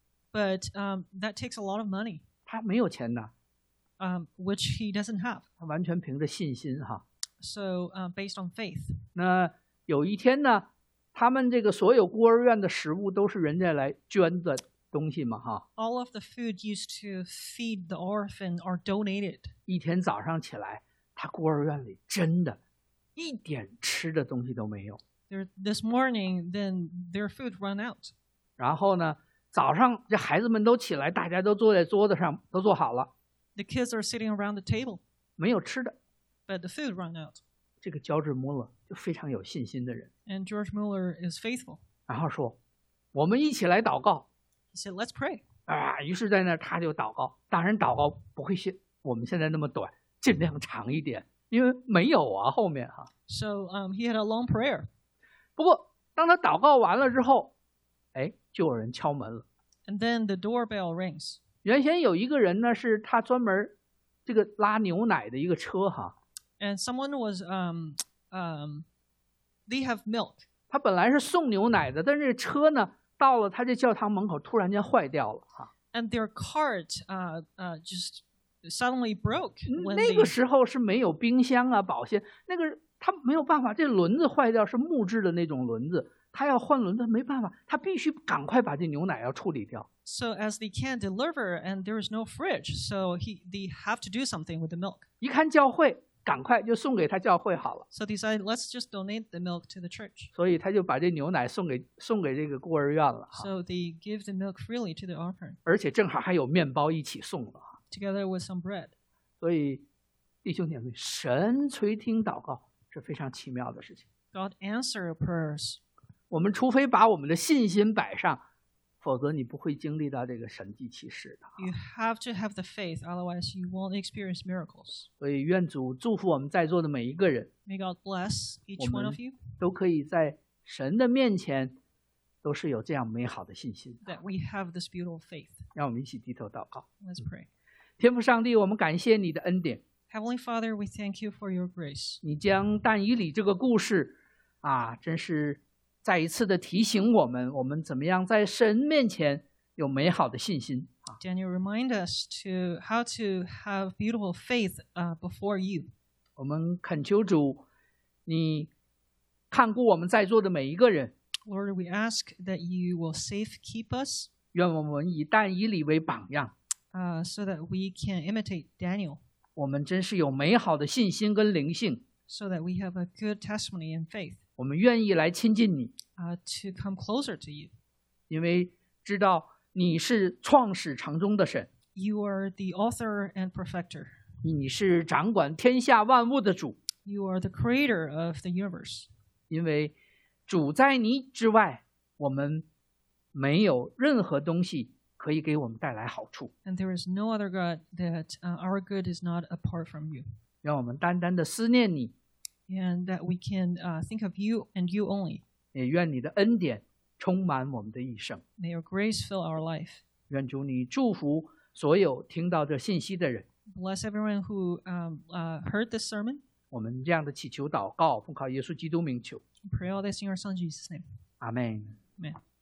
But um, that takes a lot of money, 他没有钱呢， um, which he doesn't have. 他完全凭着信心哈。 So uh, based on faith. 那有一天呢，他们这个所有孤儿院的食物都是人家来捐的东西嘛哈。 All of the food used to feed the orphan are donated. 一天早上起来，他孤儿院里真的一点吃的东西都没有。 There, this morning, then their food run out. 然后呢，早上这孩子们都起来，大家都坐在桌子上，都坐好了， The kids are sitting around the table, 没有吃的。 but the food run out. 这个乔治·穆勒就非常有信心的人， And George Mueller is faithful. 然后说：“我们一起来祷告 He said, let's pray. 啊！”于是，在那儿他就祷告。当然，祷告不会像我们现在那么短，尽量长一点，因为没有啊后面哈。 So um, he had a long prayer. 不过，当他祷告完了之后，哎，就有人敲门了。 And then the doorbell rings. 原先有一个人呢，是他专门这个拉牛奶的一个车哈， And someone was, um, um, they have milk. 他本来是送牛奶的，但是这车呢到了他这教堂门口，突然间坏掉了哈。 And their cart uh, uh, just suddenly broke. When 那 they, 个时候是没有冰箱啊、保鲜，那个他没有办法，这轮子坏掉是木质的那种轮子，他要换轮子没办法，他必须赶快把这牛奶要处理掉。 so as they can't deliver and there is no fridge, so he, they have to do something with the milk. 一看教会，赶快就送给他教会好了， So they decided, let's just donate the milk to the church. 所以他就把这牛奶送给送给这个孤儿院了哈， So they give the milk freely to the orphan, 而且正好还有面包一起送了。 together with some bread. 所以弟兄姐妹，神垂听祷告是非常奇妙的事情。 God answered prayers. 我们除非把我们的信心摆上，否则你不会经历到这个神迹奇事的。 You have to have the faith, otherwise you won't experience miracles. 所以愿主祝福我们在座的每一个人， May God bless each one of you, 都可以在神的面前都是有这样美好的信心。 that we have this beautiful faith. 让我们一起低头祷告。 Let's pray. 天父上帝，我们感谢你的恩典， Heavenly Father, we thank you for your grace. 你将但以理这个故事啊，真是再一次的提醒我们，我们怎么样在神面前有美好的信心啊。 Daniel, remind us to how to have beautiful faith uh, before you. 我们恳求主，你看顾我们在座的每一个人， Lord, we ask that you will safe keep us 愿我们以但以理为榜样， uh, so that we can imitate Daniel, 我们真是有美好的信心跟灵性， so that we have a good testimony and faith 我们愿意来亲近你， uh, to come closer to you. 因为知道你是创始成终的神， You are the author and perfecter. 你是掌管天下万物的主， You are the creator of the universe. 因为主在你之外，我们没有任何东西可以给我们带来好处。 And there is no other God that uh, our good is not apart from you. 让我们单单的思念你， And that we can uh, think of you and you only. 也愿你的恩典充满我们的一生。 May your grace fill our life. 愿主你祝福所有听到这信息的人。 Bless everyone who um, uh, heard this sermon. 我们这样的祈求祷告，奉靠耶稣基督名求， We pray all this in your Son Jesus' name. 阿门。 Amen.